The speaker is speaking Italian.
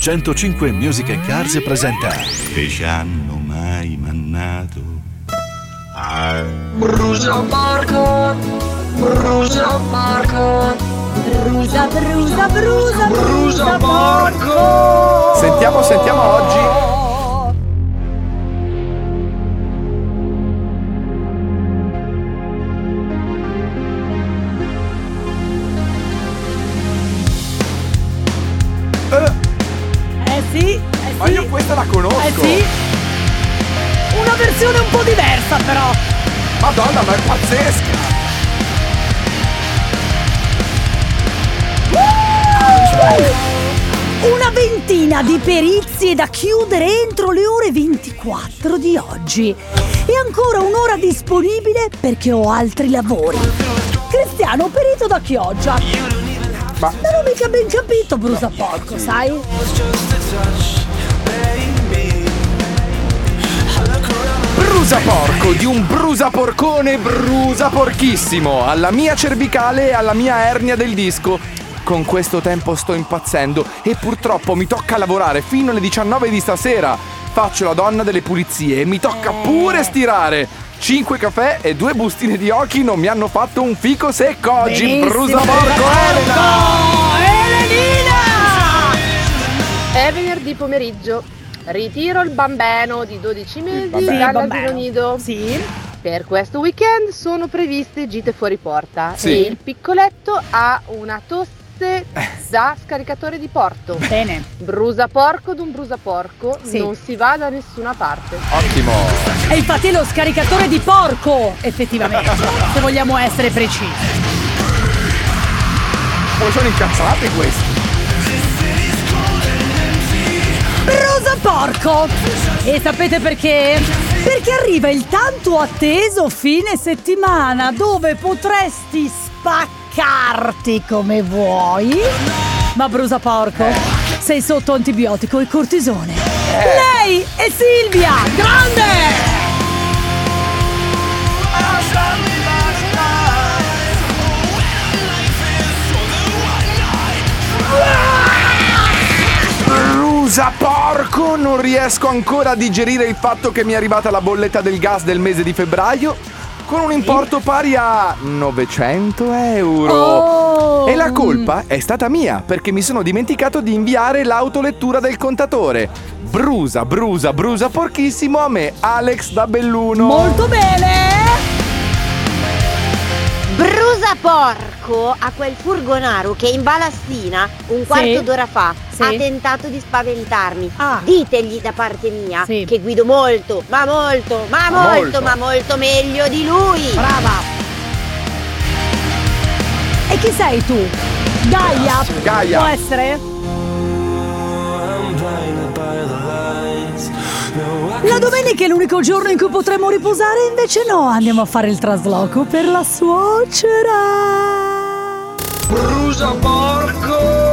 105 Music & Cars presenta Che ci hanno mai mannato Brusa Porco, Brusa Porco, Brusa, brusa, brusa, brusa Porco. Sentiamo oggi. Sì. Ma io questa la conosco. Sì. Una versione un po' diversa però. Madonna, ma è pazzesca. Una ventina di perizie da chiudere entro le ore 24 di oggi. E ancora un'ora disponibile perché ho altri lavori. Cristiano, perito da Chioggia. Ma non ho mica ben capito, Brusa Porco, sai? brusa porco di un brusa porcone brusa porchissimo. Alla mia cervicale e alla mia ernia del disco. Con questo tempo sto impazzendo e purtroppo mi tocca lavorare fino alle 19 di stasera. Faccio la donna delle pulizie e mi tocca pure stirare. 5 caffè e 2 bustine di occhi non mi hanno fatto un fico secco oggi. Benissimo, Brusa porco Elenina! È venerdì pomeriggio. Ritiro il bambino di 12 mesi dall'asilo nido. Sì. Per questo weekend sono previste gite fuori porta. Sì. E il piccoletto ha una tosse da scaricatore di porto. Bene. Brusa porco d'un brusa porco, Sì. non si va da nessuna parte. Ottimo. E infatti è lo scaricatore di porco, effettivamente, se vogliamo essere precisi. Come sono incazzati questi? Brusa Porco! E sapete perché? Perché arriva il tanto atteso fine settimana dove potresti spaccarti come vuoi. Ma Brusa Porco, sei sotto antibiotico e cortisone. Lei è Silvia! Grande! Brusa porco, non riesco ancora a digerire il fatto che mi è arrivata la bolletta del gas del mese di febbraio con un importo pari a 900 euro. Oh. E la colpa è stata mia perché mi sono dimenticato di inviare l'autolettura del contatore. Brusa porchissimo a me, Alex da Belluno. Molto bene! Brusa porco a quel furgonaro che in Balassina un quarto d'ora fa ha tentato di spaventarmi. Ditegli da parte mia che guido molto meglio di lui. Brava! E chi sei tu? Gaia? Gaia. Può essere? La domenica è l'unico giorno in cui potremo riposare, invece no, andiamo a fare il trasloco per la suocera. Brusa porco